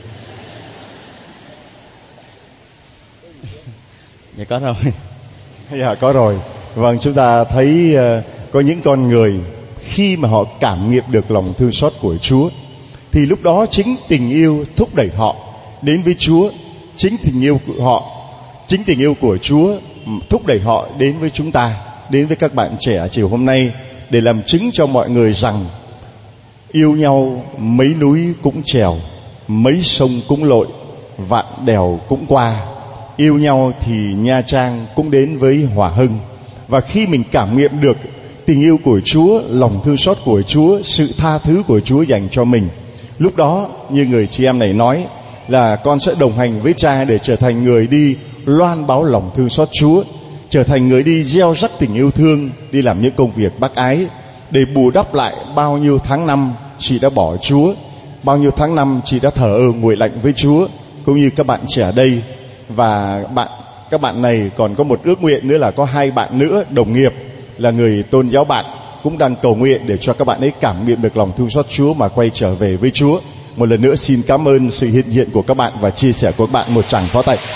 Dạ có rồi. Dạ có rồi. Vâng, chúng ta thấy uh, có những con người khi mà họ cảm nghiệm được lòng thương xót của Chúa thì lúc đó chính tình yêu thúc đẩy họ đến với Chúa, chính tình yêu của họ, chính tình yêu của Chúa thúc đẩy họ đến với chúng ta, đến với các bạn trẻ chiều hôm nay để làm chứng cho mọi người rằng yêu nhau mấy núi cũng trèo, mấy sông cũng lội, vạn đèo cũng qua. Yêu nhau thì Nha Trang cũng đến với Hòa Hưng. Và khi mình cảm nghiệm được tình yêu của Chúa, lòng thương xót của Chúa, sự tha thứ của Chúa dành cho mình, lúc đó như người chị em này nói là con sẽ đồng hành với cha để trở thành người đi loan báo lòng thương xót Chúa, trở thành người đi gieo rắc tình yêu thương, đi làm những công việc bác ái để bù đắp lại bao nhiêu tháng năm chị đã bỏ Chúa, bao nhiêu tháng năm chị đã thờ ơ nguội lạnh với Chúa. Cũng như các bạn trẻ đây, và bạn các bạn này còn có một ước nguyện nữa là có hai bạn nữa đồng nghiệp là người tôn giáo bạn cũng đang cầu nguyện để cho các bạn ấy cảm nghiệm được lòng thương xót Chúa mà quay trở về với Chúa. Một lần nữa xin cảm ơn sự hiện diện của các bạn và chia sẻ của các bạn. Một tràng pháo tay.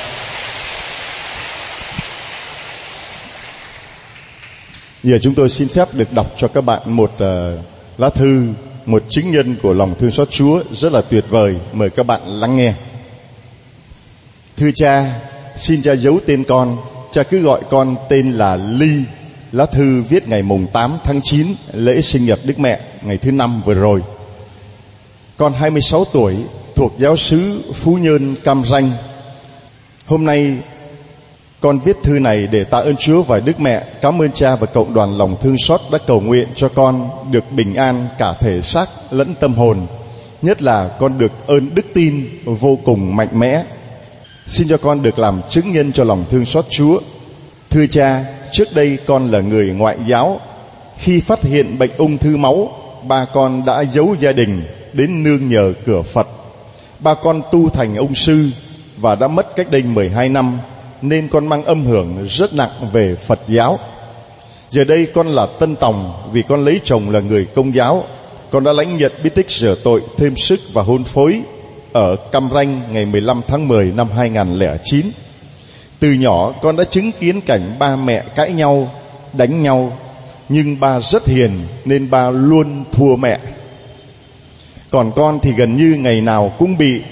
Giờ chúng tôi xin phép được đọc cho các bạn một uh, lá thư, một chứng nhân của lòng thương xót Chúa rất là tuyệt vời. Mời các bạn lắng nghe. Thưa cha, xin cha giấu tên con, cha cứ gọi con tên là Ly. Lá thư viết ngày mùng tám tháng chín, lễ sinh nhật Đức Mẹ ngày thứ năm vừa rồi. Con hai mươi sáu tuổi, thuộc giáo xứ Phú Nhơn, Cam Ranh. Hôm nay con viết thư này để tạ ơn Chúa và Đức Mẹ, cảm ơn cha và cộng đoàn lòng thương xót đã cầu nguyện cho con được bình an cả thể xác lẫn tâm hồn. Nhất là con được ơn đức tin vô cùng mạnh mẽ. Xin cho con được làm chứng nhân cho lòng thương xót Chúa. Thưa cha, trước đây con là người ngoại giáo. Khi phát hiện bệnh ung thư máu, ba con đã giấu gia đình đến nương nhờ cửa Phật. Ba con tu thành ông sư và đã mất cách đây mười hai năm, nên con mang âm hưởng rất nặng về Phật giáo. Giờ đây con là tân tòng vì con lấy chồng là người Công giáo. Con đã lãnh nhận bí tích rửa tội, thêm sức và hôn phối ở Cam Ranh ngày mười lăm tháng mười năm hai nghìn không trăm lẻ chín. Từ nhỏ con đã chứng kiến cảnh ba mẹ cãi nhau, đánh nhau, nhưng ba rất hiền nên ba luôn thua mẹ. Còn con thì gần như ngày nào cũng bị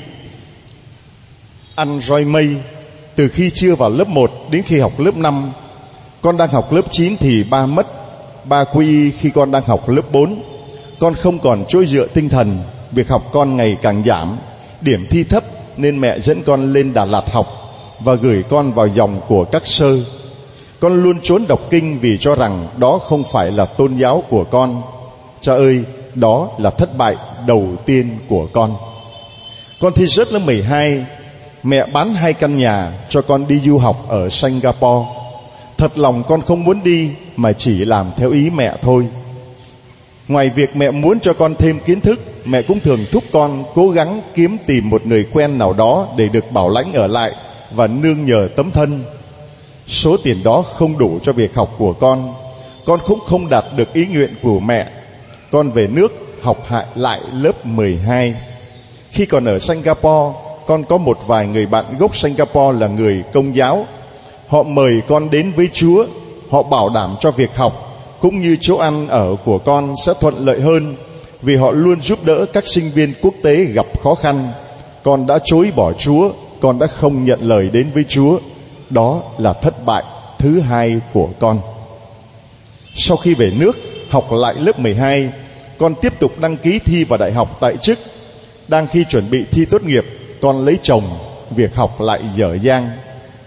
ăn roi mây. Từ khi chưa vào lớp một đến khi học lớp năm. Con đang học lớp chín thì ba mất. Ba quy khi con đang học lớp bốn. Con không còn chỗ dựa tinh thần, việc học con ngày càng giảm, điểm thi thấp nên mẹ dẫn con lên Đà Lạt học và gửi con vào dòng của các sơ. Con luôn trốn đọc kinh vì cho rằng đó không phải là tôn giáo của con. Cha ơi, đó là thất bại đầu tiên của con. Con thi rớt lớp mười hai. Mẹ bán hai căn nhà cho con đi du học ở Singapore. Thật lòng con không muốn đi mà chỉ làm theo ý mẹ thôi. Ngoài việc mẹ muốn cho con thêm kiến thức, mẹ cũng thường thúc con cố gắng kiếm tìm một người quen nào đó để được bảo lãnh ở lại và nương nhờ tấm thân. Số tiền đó không đủ cho việc học của con. Con cũng không đạt được ý nguyện của mẹ. Con về nước học lại lớp mười hai. Khi còn ở Singapore, con có một vài người bạn gốc Singapore là người Công giáo. Họ mời con đến với Chúa. Họ bảo đảm cho việc học cũng như chỗ ăn ở của con sẽ thuận lợi hơn, vì họ luôn giúp đỡ các sinh viên quốc tế gặp khó khăn. Con đã chối bỏ Chúa, con đã không nhận lời đến với Chúa. Đó là thất bại thứ hai của con. Sau khi về nước học lại lớp mười hai, con tiếp tục đăng ký thi vào đại học tại chức. Đang khi chuẩn bị thi tốt nghiệp, con lấy chồng, việc học lại dở dang.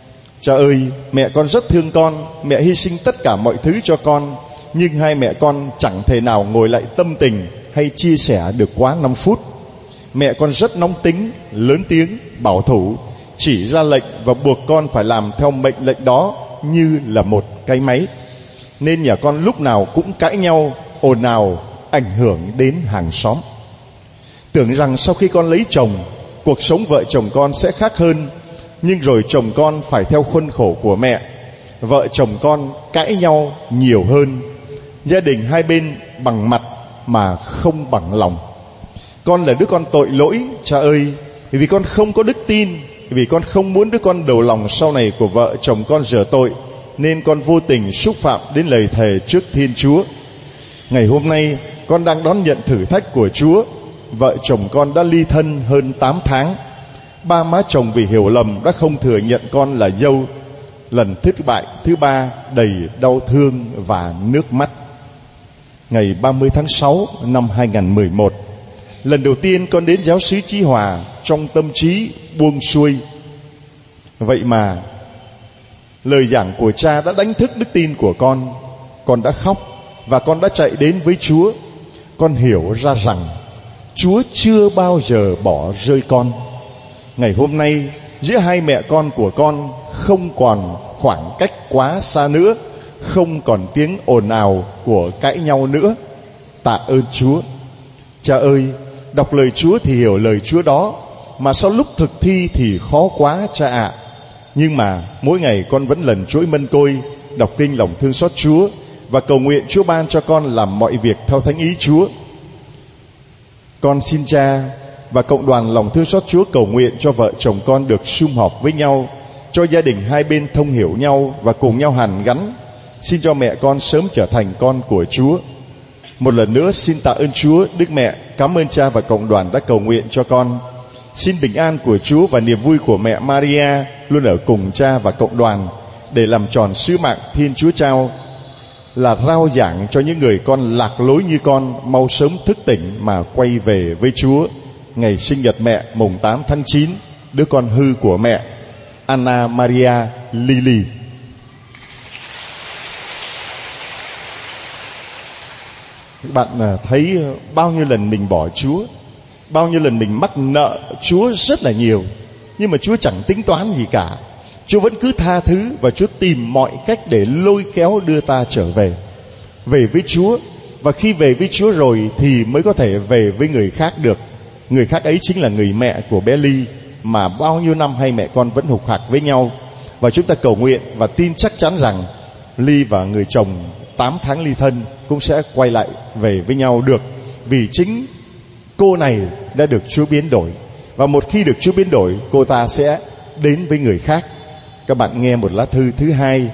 Cha ơi, mẹ con rất thương con, mẹ hy sinh tất cả mọi thứ cho con, nhưng hai mẹ con chẳng thể nào ngồi lại tâm tình hay chia sẻ được quá năm phút. Mẹ con rất nóng tính, lớn tiếng, bảo thủ, chỉ ra lệnh và buộc con phải làm theo mệnh lệnh đó như là một cái máy. Nên nhà con lúc nào cũng cãi nhau, ồn ào, ảnh hưởng đến hàng xóm. Tưởng rằng sau khi con lấy chồng, cuộc sống vợ chồng con sẽ khác hơn, nhưng rồi chồng con phải theo khuôn khổ của mẹ. Vợ chồng con cãi nhau nhiều hơn, gia đình hai bên bằng mặt mà không bằng lòng. Con là đứa con tội lỗi, cha ơi, vì con không có đức tin, vì con không muốn đứa con đầu lòng sau này của vợ chồng con rửa tội, nên con vô tình xúc phạm đến lời thề trước Thiên Chúa. Ngày hôm nay con đang đón nhận thử thách của Chúa. Vợ chồng con đã ly thân hơn tám tháng. Ba má chồng vì hiểu lầm đã không thừa nhận con là dâu. Lần thất bại thứ ba đầy đau thương và nước mắt. Ngày ba mươi tháng sáu năm hai nghìn không trăm mười một, lần đầu tiên con đến giáo xứ Chí Hòa trong tâm trí buông xuôi. Vậy mà lời giảng của cha đã đánh thức đức tin của con. Con đã khóc và con đã chạy đến với Chúa. Con hiểu ra rằng Chúa chưa bao giờ bỏ rơi con. Ngày hôm nay, giữa hai mẹ con của con không còn khoảng cách quá xa nữa, không còn tiếng ồn ào của cãi nhau nữa. Tạ ơn Chúa. Cha ơi, đọc lời Chúa thì hiểu lời Chúa đó, mà sau lúc thực thi thì khó quá cha ạ. À. Nhưng mà mỗi ngày con vẫn lần chuỗi mân côi, đọc kinh lòng thương xót Chúa và cầu nguyện Chúa ban cho con làm mọi việc theo thánh ý Chúa. Con xin cha và cộng đoàn lòng thương xót Chúa cầu nguyện cho vợ chồng con được sum họp với nhau, cho gia đình hai bên thông hiểu nhau và cùng nhau hàn gắn. Xin cho mẹ con sớm trở thành con của Chúa. Một lần nữa xin tạ ơn Chúa, Đức Mẹ, cảm ơn cha và cộng đoàn đã cầu nguyện cho con. Xin bình an của Chúa và niềm vui của mẹ Maria luôn ở cùng cha và cộng đoàn để làm tròn sứ mạng Thiên Chúa trao, là rao giảng cho những người con lạc lối như con mau sớm thức tỉnh mà quay về với Chúa. Ngày sinh nhật mẹ mùng tám tháng chín, đứa con hư của mẹ Anna Maria Lily. Các bạn thấy bao nhiêu lần mình bỏ Chúa, bao nhiêu lần mình mắc nợ Chúa rất là nhiều, nhưng mà Chúa chẳng tính toán gì cả. Chúa vẫn cứ tha thứ và Chúa tìm mọi cách để lôi kéo đưa ta trở về Về với Chúa. Và khi về với Chúa rồi thì mới có thể về với người khác được. Người khác ấy chính là người mẹ của bé Ly, mà bao nhiêu năm hai mẹ con vẫn hục hặc với nhau. Và chúng ta cầu nguyện và tin chắc chắn rằng Ly và người chồng tám tháng ly thân cũng sẽ quay lại về với nhau được, vì chính cô này đã được Chúa biến đổi. Và một khi được Chúa biến đổi, cô ta sẽ đến với người khác. Các bạn nghe một lá thư thứ hai.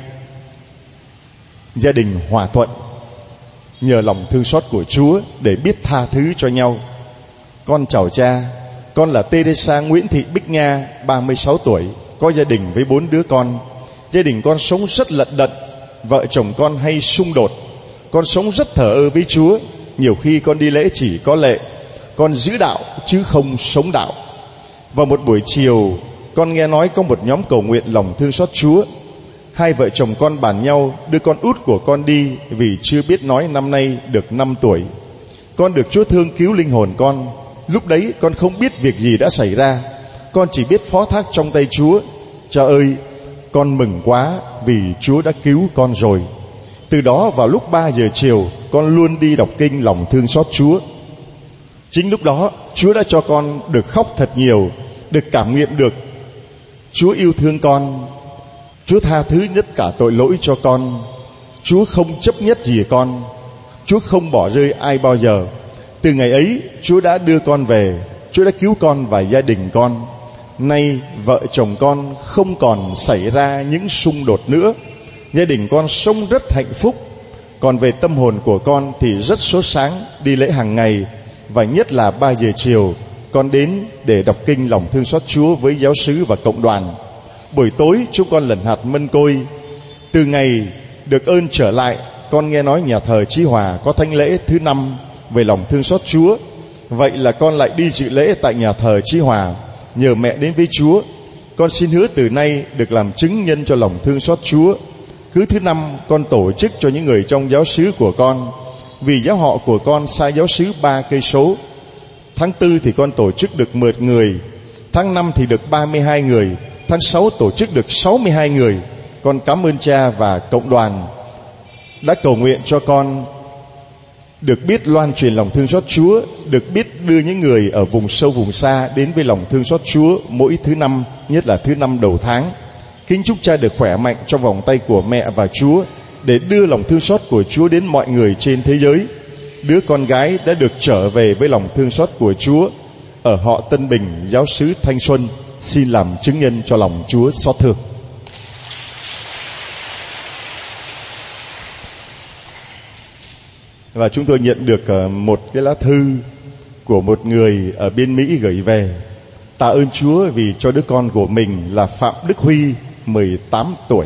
Gia đình hòa thuận nhờ lòng thương xót của Chúa để biết tha thứ cho nhau. Con chào cha, con là Teresa Nguyễn Thị Bích Nga, ba mươi sáu tuổi, có gia đình với bốn đứa con. Gia đình con sống rất lận đận, vợ chồng con hay xung đột. Con sống rất thờ ơ với Chúa, nhiều khi con đi lễ chỉ có lệ. Con giữ đạo chứ không sống đạo. Vào một buổi chiều, con nghe nói có một nhóm cầu nguyện lòng thương xót Chúa. Hai vợ chồng con bàn nhau đưa con út của con đi, vì chưa biết nói năm nay được năm tuổi. Con được Chúa thương cứu linh hồn con. Lúc đấy con không biết việc gì đã xảy ra, con chỉ biết phó thác trong tay Chúa. Cha ơi, con mừng quá vì Chúa đã cứu con rồi. Từ đó vào lúc ba giờ chiều, con luôn đi đọc kinh lòng thương xót Chúa. Chính lúc đó Chúa đã cho con được khóc thật nhiều, được cảm nghiệm được Chúa yêu thương con. Chúa tha thứ tất cả tội lỗi cho con. Chúa không chấp nhất gì con. Chúa không bỏ rơi ai bao giờ. Từ ngày ấy Chúa đã đưa con về. Chúa đã cứu con và gia đình con. Nay vợ chồng con không còn xảy ra những xung đột nữa. Gia đình con sống rất hạnh phúc. Còn về tâm hồn của con thì rất sốt sáng, đi lễ hàng ngày. Và nhất là ba giờ chiều, con đến để đọc kinh lòng thương xót Chúa với giáo xứ và cộng đoàn. Buổi tối chúng con lần hạt mân côi. Từ ngày được ơn trở lại, con nghe nói nhà thờ Chí Hòa có thánh lễ thứ năm về lòng thương xót Chúa. Vậy là con lại đi dự lễ tại nhà thờ Chí Hòa, nhờ mẹ đến với Chúa. con xin hứa từ nay được làm chứng nhân cho lòng thương xót Chúa. Cứ thứ năm con tổ chức cho những người trong giáo xứ của con, vì giáo họ của con xa giáo xứ ba cây số. Tháng tư thì con tổ chức được mười người, tháng năm thì được ba mươi hai người, tháng sáu tổ chức được sáu mươi hai người. Con cảm ơn cha và cộng đoàn đã cầu nguyện cho con được biết loan truyền lòng thương xót Chúa, được biết đưa những người ở vùng sâu vùng xa đến với lòng thương xót Chúa mỗi thứ năm, nhất là thứ năm đầu tháng. Kính chúc cha được khỏe mạnh trong vòng tay của mẹ và Chúa, để đưa lòng thương xót của Chúa đến mọi người trên thế giới. Đứa con gái đã được trở về với lòng thương xót của Chúa ở họ Tân Bình, giáo xứ Thanh Xuân, xin làm chứng nhân cho lòng Chúa xót thương. Và chúng tôi nhận được một cái lá thư của một người ở bên Mỹ gửi về. Tạ ơn Chúa vì cho đứa con của mình là Phạm Đức Huy, mười tám tuổi,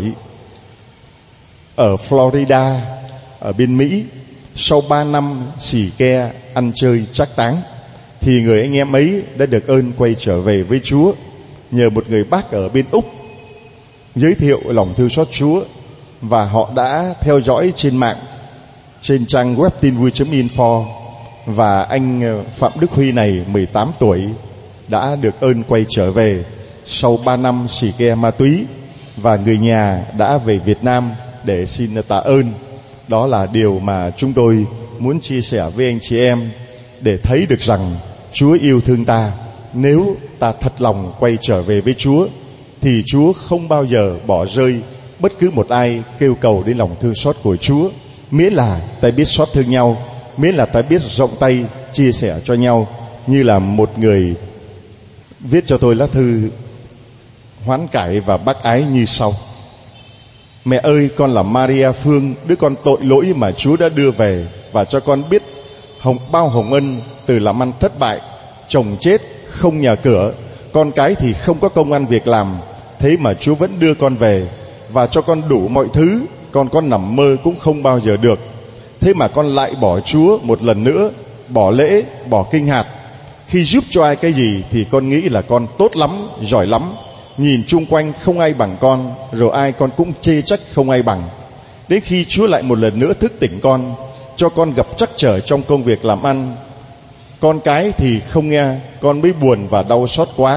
ở Florida, ở bên Mỹ. Sau ba năm xì ke ăn chơi trác táng, thì người anh em ấy đã được ơn quay trở về với Chúa nhờ một người bác ở bên Úc giới thiệu lòng thương xót Chúa. Và họ đã theo dõi trên mạng, trên trang web tin vui chấm info. Và anh Phạm Đức Huy này mười tám tuổi đã được ơn quay trở về sau ba năm xì ke ma túy, và người nhà đã về Việt Nam để xin tạ ơn. Đó là điều mà chúng tôi muốn chia sẻ với anh chị em, để thấy được rằng Chúa yêu thương ta. Nếu ta thật lòng quay trở về với Chúa, thì Chúa không bao giờ bỏ rơi bất cứ một ai kêu cầu đến lòng thương xót của Chúa, miễn là ta biết xót thương nhau, miễn là ta biết rộng tay chia sẻ cho nhau. Như là một người viết cho tôi lá thư hoán cải và bác ái như sau: Mẹ ơi, con là Maria Phương, đứa con tội lỗi mà Chúa đã đưa về, và cho con biết hồng bao hồng ân từ làm ăn thất bại, chồng chết, không nhà cửa, con cái thì không có công ăn việc làm. Thế mà Chúa vẫn đưa con về và cho con đủ mọi thứ con con nằm mơ cũng không bao giờ được. Thế mà con lại bỏ Chúa một lần nữa, bỏ lễ, bỏ kinh hạt. Khi giúp cho ai cái gì thì con nghĩ là con tốt lắm, giỏi lắm. Nhìn chung quanh không ai bằng con, rồi ai con cũng chê trách không ai bằng. Đến khi Chúa lại một lần nữa thức tỉnh con, cho con gặp trắc trở trong công việc làm ăn, con cái thì không nghe, con mới buồn và đau xót quá.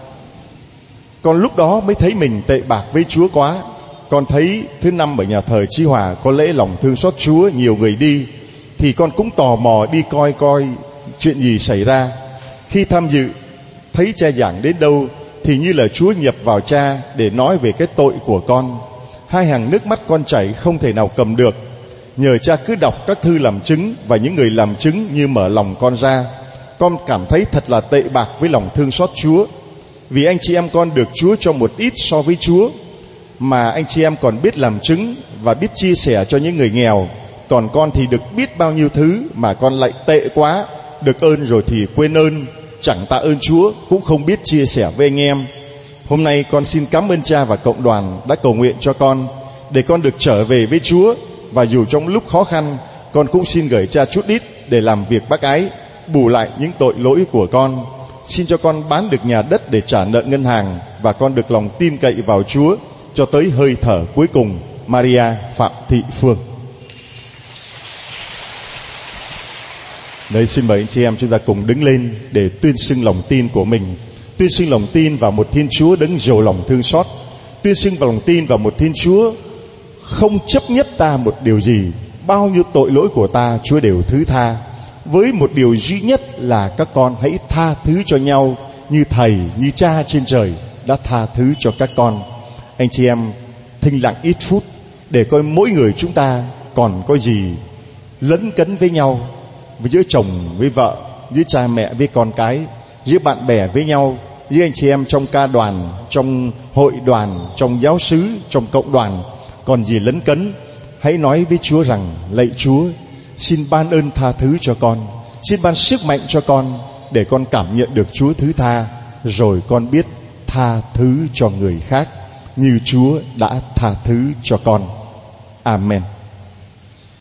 Con lúc đó mới thấy mình tệ bạc với Chúa quá. Con thấy thứ năm ở nhà thờ Chí Hòa có lễ lòng thương xót Chúa, nhiều người đi, thì con cũng tò mò đi coi coi chuyện gì xảy ra. Khi tham dự, thấy cha giảng đến đâu thì như là Chúa nhập vào cha để nói về cái tội của con. Hai hàng nước mắt con chảy không thể nào cầm được. Nhờ cha cứ đọc các thư làm chứng, và những người làm chứng như mở lòng con ra. Con cảm thấy thật là tệ bạc với lòng thương xót Chúa. Vì anh chị em con được Chúa cho một ít so với Chúa, mà anh chị em còn biết làm chứng và biết chia sẻ cho những người nghèo. Còn con thì được biết bao nhiêu thứ mà con lại tệ quá. Được ơn rồi thì quên ơn, chẳng tạ ơn Chúa, cũng không biết chia sẻ với anh em. Hôm nay con xin cảm ơn cha và cộng đoàn đã cầu nguyện cho con, để con được trở về với Chúa. Và dù trong lúc khó khăn, con cũng xin gửi cha chút ít để làm việc bác ái, bù lại những tội lỗi của con. Xin cho con bán được nhà đất để trả nợ ngân hàng, và con được lòng tin cậy vào Chúa cho tới hơi thở cuối cùng. Maria Phạm Thị Phương. Đấy, xin mời anh chị em chúng ta cùng đứng lên để tuyên xưng lòng tin của mình. Tuyên xưng lòng tin vào một Thiên Chúa đấng giàu lòng thương xót. Tuyên xưng vào lòng tin vào một Thiên Chúa không chấp nhất ta một điều gì. Bao nhiêu tội lỗi của ta Chúa đều thứ tha, với một điều duy nhất là các con hãy tha thứ cho nhau như Thầy, như Cha trên trời đã tha thứ cho các con. Anh chị em thinh lặng ít phút để coi mỗi người chúng ta còn có gì lấn cấn với nhau, với giữa chồng với vợ, giữa cha mẹ với con cái, giữa bạn bè với nhau, giữa anh chị em trong ca đoàn, trong hội đoàn, trong giáo xứ, trong cộng đoàn. Còn gì lấn cấn, hãy nói với Chúa rằng: lạy Chúa, xin ban ơn tha thứ cho con, xin ban sức mạnh cho con để con cảm nhận được Chúa thứ tha, rồi con biết tha thứ cho người khác như Chúa đã tha thứ cho con. Amen.